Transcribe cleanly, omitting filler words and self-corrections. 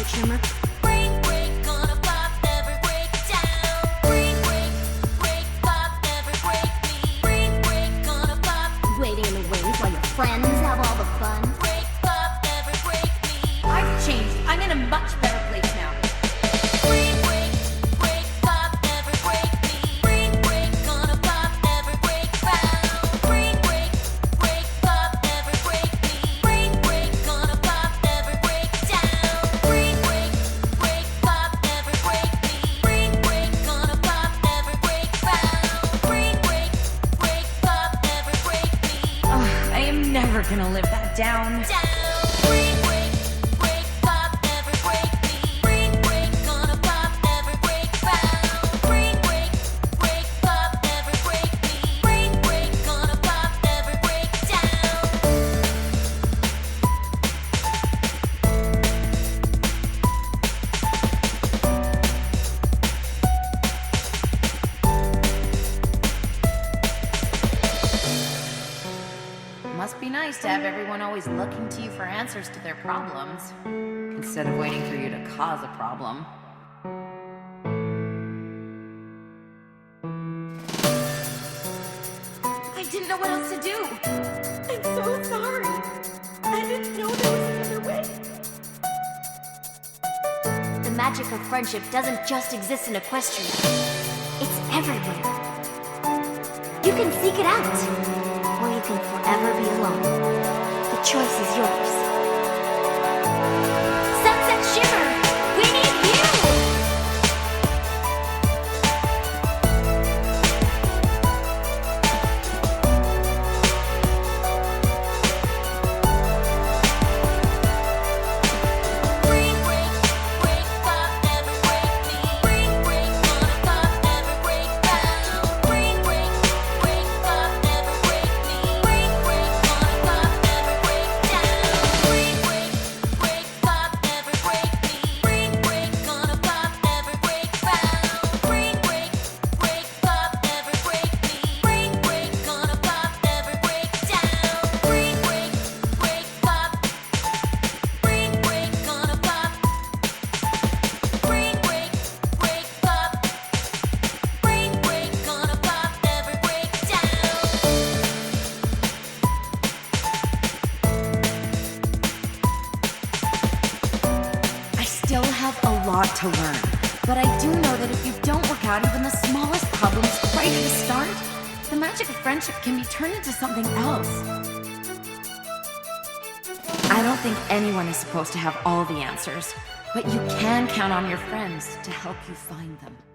right, Trimmer? Break, break, gonna pop, never break down. Break, break, break, pop, never break me. Break, break, gonna pop. Waiting in the wings while your friends have all the fun. Break, pop, never break me. I've changed. I'm in a much better place now. Break, break, break, pop, never break me. Break, break, gonna pop, never break round. Break, break, break, pop, never break me. Break, break, gonna pop, never break down. Break, break, break, pop, never break me. Break, break, gonna pop, never break round. Break, break, break, pop, never break me. I am never gonna live that down. Down. Break, break, break, pop, never break me. Break, break, gonna pop, never break round. Break, break, break, pop, never break me. Break, break, gonna pop, never break down. Must be nice to have everyone always looking to you for answers to their problems, instead of waiting for you to cause a problem. I didn't know what else to do. I'm so sorry. I didn't know there was another way. The magic of friendship doesn't just exist in Equestria. It's everywhere. You can seek it out, or you can forever be alone. The choice is yours. Sunset Shimmer, we need you! Break, break, break, pop, never break me. Break, break, gonna pop, never break round. Break, break, break, pop, never break me. Break, break, gonna pop, never break down. Break, break, break, pop, never break me. Break, break, gonna pop, never break round. Break, break, break, pop, never break me. Break, break, gonna pop, never break down. Break, break, break, pop. Break, break, gonna pop. Break, break, break, pop. Break, break, gonna pop, never break down. I still have a lot to learn, but I do know that if you don't work out even the smallest problems right at the start, the magic of friendship can be turned into something else. I don't think anyone is supposed to have all the answers, but you can count on your friends to help you find them.